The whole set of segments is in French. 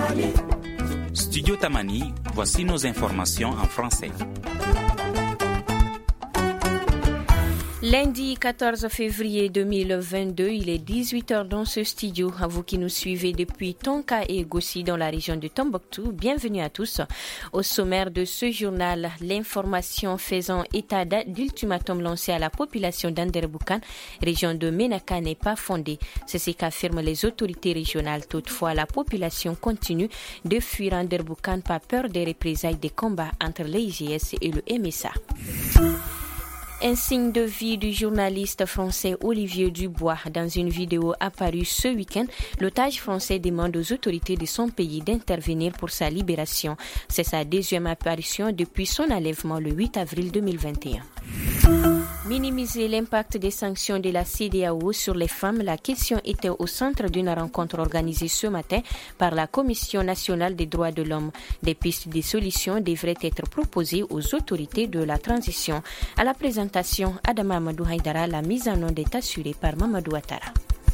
Studio Tamani, voici nos informations en français. Lundi 14 février 2022, il est 18h dans ce studio. À vous qui nous suivez depuis Tonka et Gossi dans la région de Tombouctou, bienvenue à tous. Au sommaire de ce journal, l'information faisant état d'ultimatum lancé à la population d'Anderboukan, région de Ménaka, n'est pas fondée. C'est ce qu'affirment les autorités régionales. Toutefois, la population continue de fuir Anderboukan par peur des représailles des combats entre l'IGS et le MSA. Un signe de vie du journaliste français Olivier Dubois. Dans une vidéo apparue ce week-end, l'otage français demande aux autorités de son pays d'intervenir pour sa libération. C'est sa deuxième apparition depuis son enlèvement le 8 avril 2021. Minimiser l'impact des sanctions de la CEDEAO sur les femmes, la question était au centre d'une rencontre organisée ce matin par la Commission nationale des droits de l'homme. Des pistes de solutions devraient être proposées aux autorités de la transition. À la présentation, Adama Amadou Haïdara, la mise en onde est assurée par Mamadou Ouattara.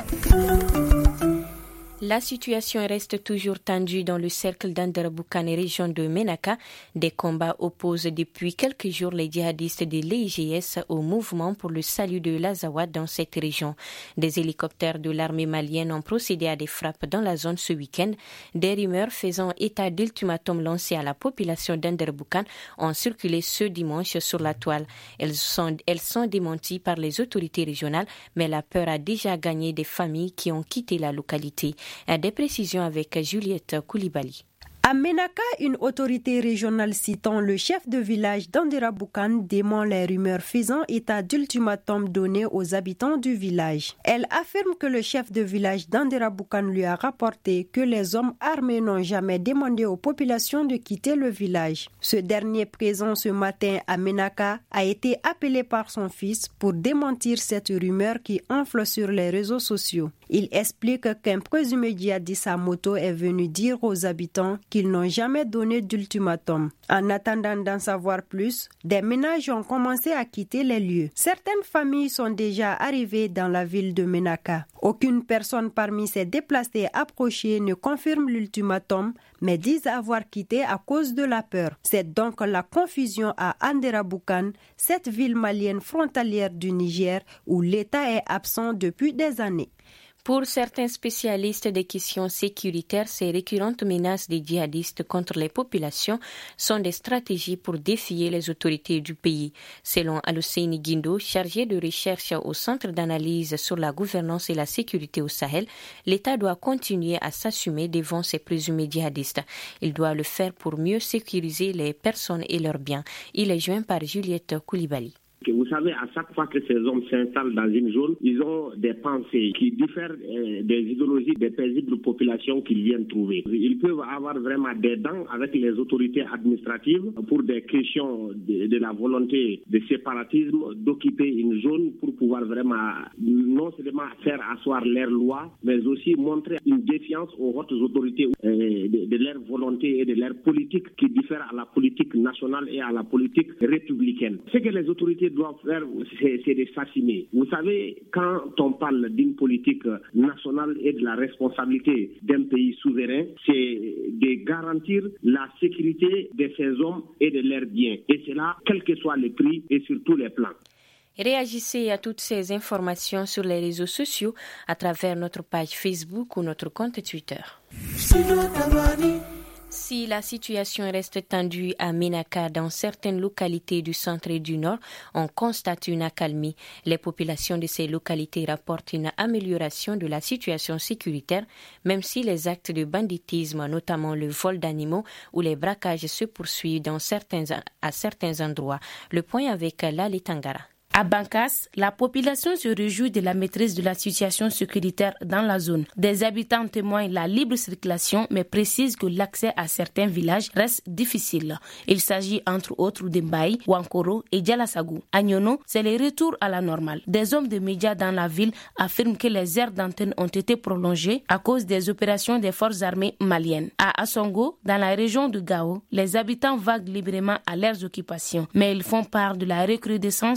La situation reste toujours tendue dans le cercle d'Anderboukan et région de Ménaka. Des combats opposent depuis quelques jours les djihadistes de l'IGS au mouvement pour le salut de l'Azawad dans cette région. Des hélicoptères de l'armée malienne ont procédé à des frappes dans la zone ce week-end. Des rumeurs faisant état d'ultimatum lancé à la population d'Anderboukan ont circulé ce dimanche sur la toile. Elles sont démenties par les autorités régionales, mais la peur a déjà gagné des familles qui ont quitté la localité. Des précisions avec Juliette Koulibaly. À Ménaka, une autorité régionale citant le chef de village d'Anderboukan dément les rumeurs faisant état d'ultimatum donné aux habitants du village. Elle affirme que le chef de village d'Anderboukan lui a rapporté que les hommes armés n'ont jamais demandé aux populations de quitter le village. Ce dernier, présent ce matin à Ménaka, a été appelé par son fils pour démentir cette rumeur qui enfle sur les réseaux sociaux. Il explique qu'un présumé djihadiste à moto est venu dire aux habitants qu'ils n'ont jamais donné d'ultimatum. En attendant d'en savoir plus, des ménages ont commencé à quitter les lieux. Certaines familles sont déjà arrivées dans la ville de Ménaka. Aucune personne parmi ces déplacés approchés ne confirme l'ultimatum, mais disent avoir quitté à cause de la peur. C'est donc la confusion à Anderboukan, cette ville malienne frontalière du Niger, où l'État est absent depuis des années. Pour certains spécialistes des questions sécuritaires, ces récurrentes menaces des djihadistes contre les populations sont des stratégies pour défier les autorités du pays. Selon Alusseini Guindo, chargé de recherche au Centre d'analyse sur la gouvernance et la sécurité au Sahel, l'État doit continuer à s'assumer devant ces présumés djihadistes. Il doit le faire pour mieux sécuriser les personnes et leurs biens. Il est joint par Juliette Koulibaly. Vous savez, à chaque fois que ces hommes s'installent dans une zone, ils ont des pensées qui diffèrent des idéologies des paisibles populations qu'ils viennent trouver. Ils peuvent avoir vraiment des dents avec les autorités administratives pour des questions de la volonté de séparatisme, d'occuper une zone pour pouvoir vraiment non seulement faire asseoir leurs lois, mais aussi montrer une défiance aux hautes autorités de leur volonté et de leur politique qui diffère à la politique nationale et à la politique républicaine. Ce que les autorités doivent faire, c'est de s'assumer. Vous savez, quand on parle d'une politique nationale et de la responsabilité d'un pays souverain, c'est de garantir la sécurité de ces hommes et de leurs biens. Et cela, quel que soit le prix et sur tous les plans. Réagissez à toutes ces informations sur les réseaux sociaux à travers notre page Facebook ou notre compte Twitter. Si la situation reste tendue à Ménaka, dans certaines localités du centre et du nord, on constate une accalmie. Les populations de ces localités rapportent une amélioration de la situation sécuritaire, même si les actes de banditisme, notamment le vol d'animaux ou les braquages, se poursuivent à certains endroits. Le point avec Lali Tangara. À Bankas, la population se réjouit de la maîtrise de la situation sécuritaire dans la zone. Des habitants témoignent la libre circulation, mais précisent que l'accès à certains villages reste difficile. Il s'agit entre autres d'Embaï, Wankoro et Djalasagou. À Nyono, c'est le retour à la normale. Des hommes de médias dans la ville affirment que les aires d'antenne ont été prolongées à cause des opérations des forces armées maliennes. À Assongo, dans la région de Gao, les habitants vaguent librement à leurs occupations, mais ils font part de la recrudescence des vols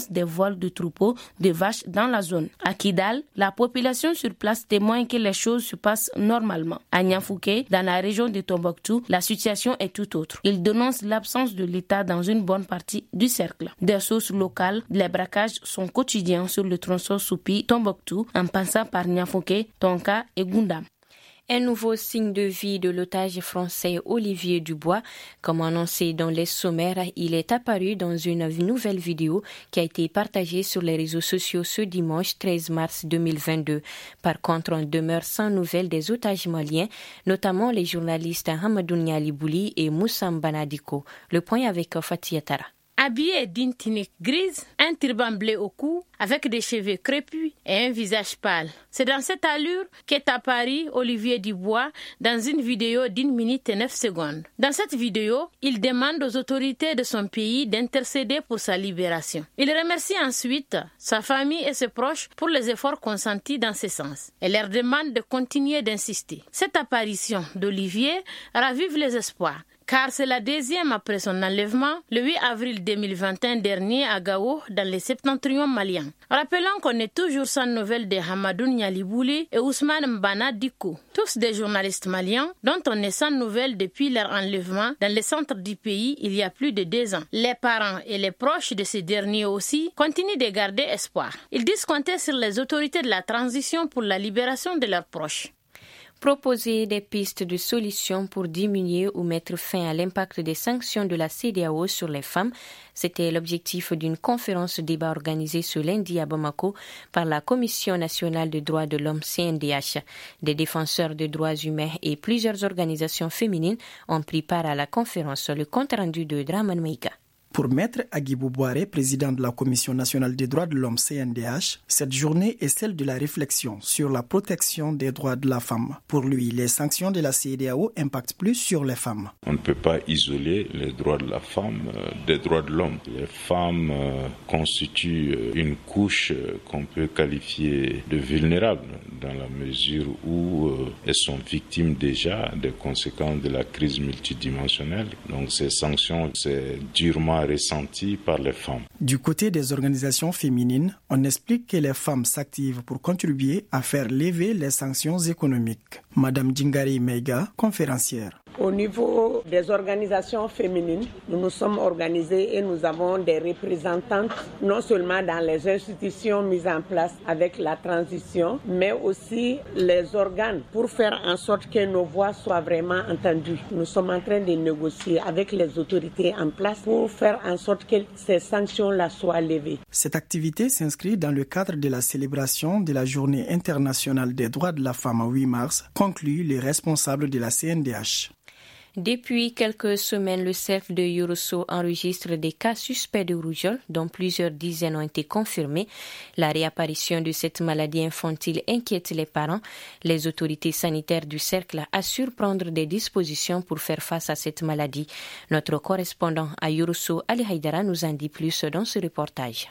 vol de troupeaux de vaches dans la zone. À Kidal, la population sur place témoigne que les choses se passent normalement. À Nianfouké, dans la région de Tombouctou, la situation est tout autre. Il dénonce l'absence de l'État dans une bonne partie du cercle. Des sources locales, les braquages sont quotidiens sur le tronçon Soupi-Tombouctou en passant par Nianfouké, Tonka et Goundam. Un nouveau signe de vie de l'otage français Olivier Dubois. Comme annoncé dans les sommaires, il est apparu dans une nouvelle vidéo qui a été partagée sur les réseaux sociaux ce dimanche 13 mars 2022. Par contre, on demeure sans nouvelles des otages maliens, notamment les journalistes Hamadou Nialibouli et Moussa Banadiko. Le point avec Fatia Tara. Habillé d'une tunique grise, un turban bleu au cou, avec des cheveux crépus et un visage pâle. C'est dans cette allure qu'est apparu Olivier Dubois dans une vidéo d'1 minute et 9 secondes. Dans cette vidéo, il demande aux autorités de son pays d'intercéder pour sa libération. Il remercie ensuite sa famille et ses proches pour les efforts consentis dans ce sens et leur demande de continuer d'insister. Cette apparition d'Olivier ravive les espoirs, car c'est la deuxième après son enlèvement, le 8 avril 2021 dernier à Gao, dans les septentrions maliens. Rappelons qu'on est toujours sans nouvelles de Hamadou Nialibouli et Ousmane Mbana Diko, tous des journalistes maliens dont on est sans nouvelles depuis leur enlèvement dans le centre du pays il y a plus de 2 ans. Les parents et les proches de ces derniers aussi continuent de garder espoir. Ils disent compter sur les autorités de la transition pour la libération de leurs proches. Proposer des pistes de solutions pour diminuer ou mettre fin à l'impact des sanctions de la CEDEAO sur les femmes, c'était l'objectif d'une conférence débat organisée ce lundi à Bamako par la Commission nationale des droits de l'homme CNDH. Des défenseurs des droits humains et plusieurs organisations féminines ont pris part à la conférence. Le compte rendu de Draman Meiga. Pour Maître Agibou Boiré, président de la Commission nationale des droits de l'homme CNDH, cette journée est celle de la réflexion sur la protection des droits de la femme. Pour lui, les sanctions de la CEDEAO impactent plus sur les femmes. On ne peut pas isoler les droits de la femme des droits de l'homme. Les femmes constituent une couche qu'on peut qualifier de vulnérable dans la mesure où elles sont victimes déjà des conséquences de la crise multidimensionnelle. Donc ces sanctions, c'est durement ressenti par les femmes. Du côté des organisations féminines, on explique que les femmes s'activent pour contribuer à faire lever les sanctions économiques. Madame Djingari Meiga, conférencière. Au niveau des organisations féminines, nous nous sommes organisés et nous avons des représentantes non seulement dans les institutions mises en place avec la transition, mais aussi les organes pour faire en sorte que nos voix soient vraiment entendues. Nous sommes en train de négocier avec les autorités en place pour faire en sorte que ces sanctions-là soient levées. Cette activité s'inscrit dans le cadre de la célébration de la Journée internationale des droits de la femme à 8 mars, conclut les responsables de la CNDH. Depuis quelques semaines, le cercle de Yorosso enregistre des cas suspects de rougeole, dont plusieurs dizaines ont été confirmés. La réapparition de cette maladie infantile inquiète les parents. Les autorités sanitaires du cercle assurent prendre des dispositions pour faire face à cette maladie. Notre correspondant à Yorosso, Ali Haïdara, nous en dit plus dans ce reportage.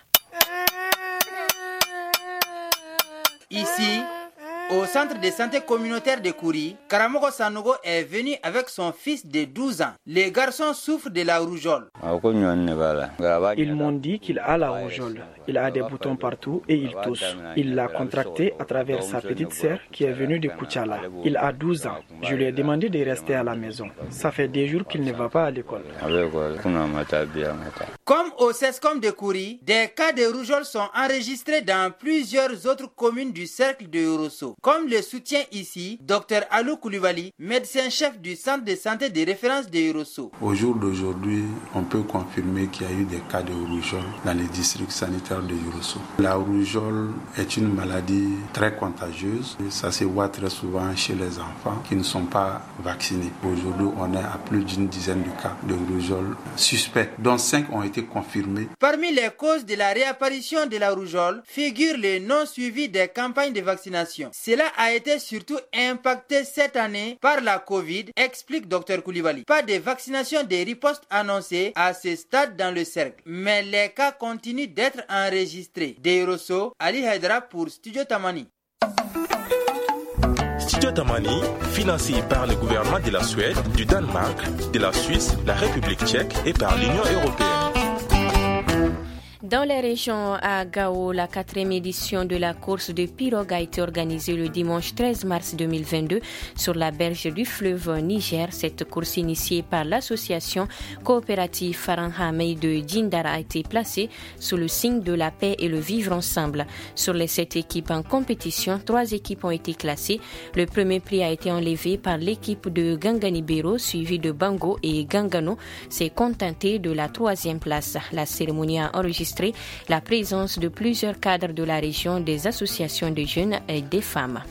Ici, au centre de santé communautaire de Kouri, Karamoko Sanogo est venu avec son fils de 12 ans. Les garçons souffrent de la rougeole. Ils m'ont dit qu'il a la rougeole. Il a des boutons partout et il tousse. Il l'a contracté à travers sa petite sœur qui est venue de Kouchala. Il a 12 ans. Je lui ai demandé de rester à la maison. Ça fait des jours qu'il ne va pas à l'école. Comme au CESCOM de Kouri, des cas de rougeole sont enregistrés dans plusieurs autres communes du cercle de Yorosso. Comme le soutient ici Dr Alou Koulibaly, médecin-chef du centre de santé de référence de Yorosso. Au jour d'aujourd'hui, on peut confirmer qu'il y a eu des cas de rougeole dans les districts sanitaires de Yorosso. La rougeole est une maladie très contagieuse. Ça se voit très souvent chez les enfants qui ne sont pas vaccinés. Aujourd'hui, on est à plus d'une dizaine de cas de rougeole suspects, dont 5 ont été confirmés. Parmi les causes de la réapparition de la rougeole figure le non-suivi des campagnes de vaccination. Cela a été surtout impacté cette année par la Covid, explique Dr Koulibaly. Pas de vaccination de riposte annoncée à ce stade dans le cercle, mais les cas continuent d'être enregistrés. De Yorosso, Ali Haïdara pour Studio Tamani. Studio Tamani, financé par le gouvernement de la Suède, du Danemark, de la Suisse, la République tchèque et par l'Union européenne. Dans les régions à Gao, la 4e édition de la course de pirogue a été organisée le dimanche 13 mars 2022 sur la berge du fleuve Niger. Cette course initiée par l'association coopérative Faranhamei de Djindar a été placée sous le signe de la paix et le vivre ensemble. Sur les 7 équipes en compétition, 3 équipes ont été classées. Le premier prix a été enlevé par l'équipe de Ganganibero, suivie de Bango et Gangano, s'est contentée de la 3e place. La cérémonie a enregistré la présence de plusieurs cadres de la région, des associations de jeunes et des femmes.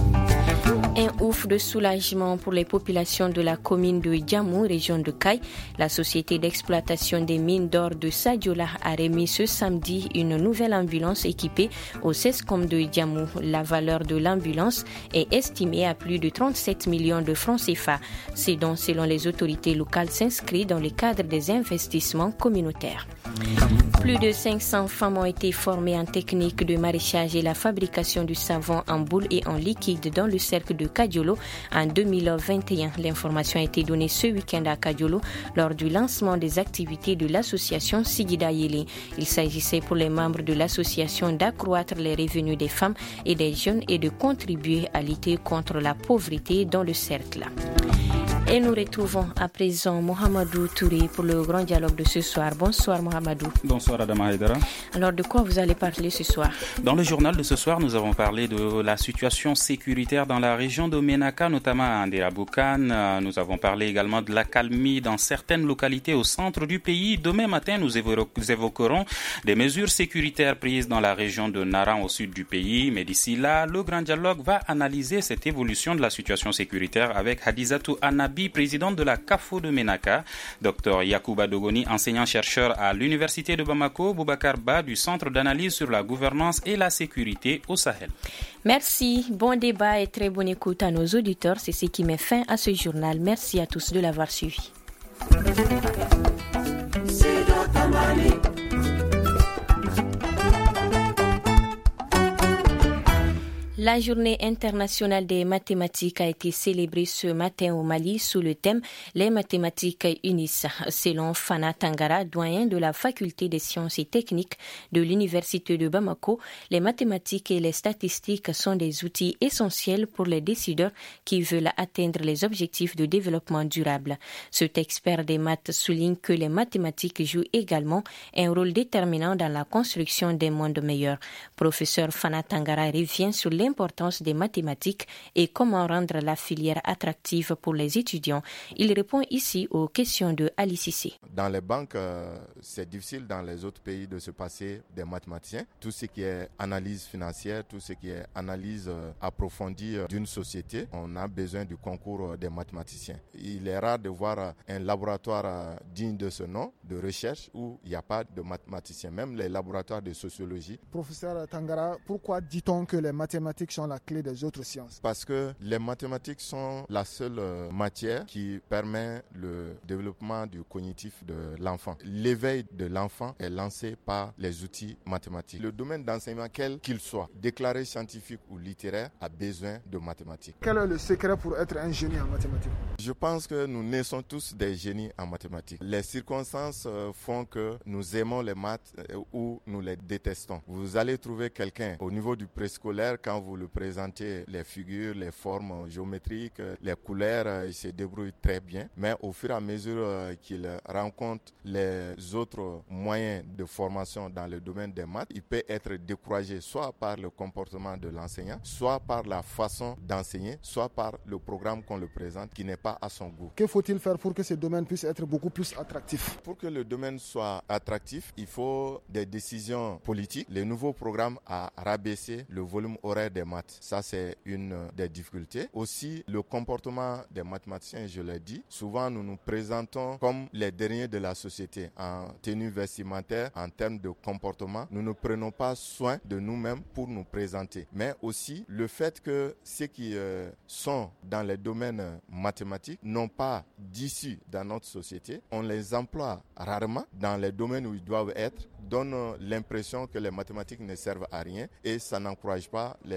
Un ouf de soulagement pour les populations de la commune de Djamou, région de Caille. La société d'exploitation des mines d'or de Sadiola a remis ce samedi une nouvelle ambulance équipée au CESCOM de Djamou. La valeur de l'ambulance est estimée à plus de 37 millions de francs CFA. C'est donc, selon les autorités locales, s'inscrit dans le cadre des investissements communautaires. Plus de 500 femmes ont été formées en technique de maraîchage et la fabrication du savon en boule et en liquide dans le cercle de Kadiolo en 2021. L'information a été donnée ce week-end à Kadiolo lors du lancement des activités de l'association Sigida Yeli. Il s'agissait pour les membres de l'association d'accroître les revenus des femmes et des jeunes et de contribuer à lutter contre la pauvreté dans le cercle. Et nous retrouvons à présent Mohamedou Touré pour le grand dialogue de ce soir. Bonsoir Mohamedou. Bonsoir Adama Haïdara. Alors de quoi vous allez parler ce soir? Dans le journal de ce soir, nous avons parlé de la situation sécuritaire dans la région de Ménaka, notamment à Ndera-Boukane. Nous avons parlé également de l'accalmie dans certaines localités au centre du pays. Demain matin, nous évoquerons des mesures sécuritaires prises dans la région de Naran au sud du pays. Mais d'ici là, le grand dialogue va analyser cette évolution de la situation sécuritaire avec Hadizatou Anabi, présidente de la CAFO de Ménaka, Dr Yacouba Dogoni, enseignant-chercheur à l'Université de Bamako, Boubacar Ba du Centre d'analyse sur la gouvernance et la sécurité au Sahel. Merci, bon débat et très bonne écoute à nos auditeurs. C'est ce qui met fin à ce journal. Merci à tous de l'avoir suivi. La journée internationale des mathématiques a été célébrée ce matin au Mali sous le thème « Les mathématiques unissent ». Selon Fana Tangara, doyen de la faculté des sciences et techniques de l'Université de Bamako, les mathématiques et les statistiques sont des outils essentiels pour les décideurs qui veulent atteindre les objectifs de développement durable. Cet expert des maths souligne que les mathématiques jouent également un rôle déterminant dans la construction d'un monde meilleur. Professeur Fana Tangara revient sur l'importance des mathématiques et comment rendre la filière attractive pour les étudiants. Il répond ici aux questions de Ali Cissé. Dans les banques, c'est difficile dans les autres pays de se passer des mathématiciens. Tout ce qui est analyse financière, tout ce qui est analyse approfondie d'une société, on a besoin du concours des mathématiciens. Il est rare de voir un laboratoire digne de ce nom, de recherche, où il n'y a pas de mathématiciens, même les laboratoires de sociologie. Professeur Tangara, pourquoi dit-on que les mathématiques sont la clé des autres sciences? Parce que les mathématiques sont la seule matière qui permet le développement du cognitif de l'enfant. L'éveil de l'enfant est lancé par les outils mathématiques. Le domaine d'enseignement, quel qu'il soit, déclaré scientifique ou littéraire, a besoin de mathématiques. Quel est le secret pour être un génie en mathématiques? Je pense que nous naissons tous des génies en mathématiques. Les circonstances font que nous aimons les maths ou nous les détestons. Vous allez trouver quelqu'un au niveau du préscolaire, quand vous le présentez, les figures, les formes géométriques, les couleurs, il se débrouille très bien. Mais au fur et à mesure qu'il rencontre les autres moyens de formation dans le domaine des maths, il peut être découragé soit par le comportement de l'enseignant, soit par la façon d'enseigner, soit par le programme qu'on le présente qui n'est pas à son goût. Que faut-il faire pour que ce domaine puisse être beaucoup plus attractif? Pour que le domaine soit attractif, il faut des décisions politiques. Les nouveaux programmes à rabaisser le volume horaire des maths. Ça, c'est une des difficultés. Aussi, le comportement des mathématiciens, je l'ai dit. Souvent, nous nous présentons comme les derniers de la société en tenue vestimentaire, en termes de comportement. Nous ne prenons pas soin de nous-mêmes pour nous présenter. Mais aussi, le fait que ceux qui sont dans les domaines mathématiques n'ont pas d'issue dans notre société. On les emploie rarement dans les domaines où ils doivent être, donne l'impression que les mathématiques ne servent à rien et ça n'encourage pas les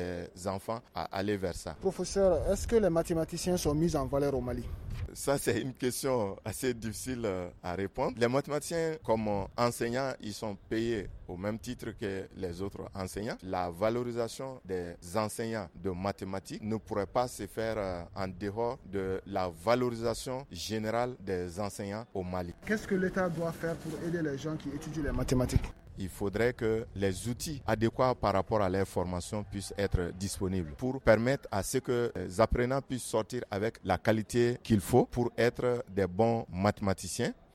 les enfants à aller vers ça. Professeur, est-ce que les mathématiciens sont mis en valeur au Mali? Ça, c'est une question assez difficile à répondre. Les mathématiciens, comme enseignants, ils sont payés au même titre que les autres enseignants. La valorisation des enseignants de mathématiques ne pourrait pas se faire en dehors de la valorisation générale des enseignants au Mali. Qu'est-ce que l'État doit faire pour aider les gens qui étudient les mathématiques? Il faudrait que les outils adéquats par rapport à leur formation puissent être disponibles pour permettre à ce que les apprenants puissent sortir avec la qualité qu'il faut pour être des bons mathématiciens.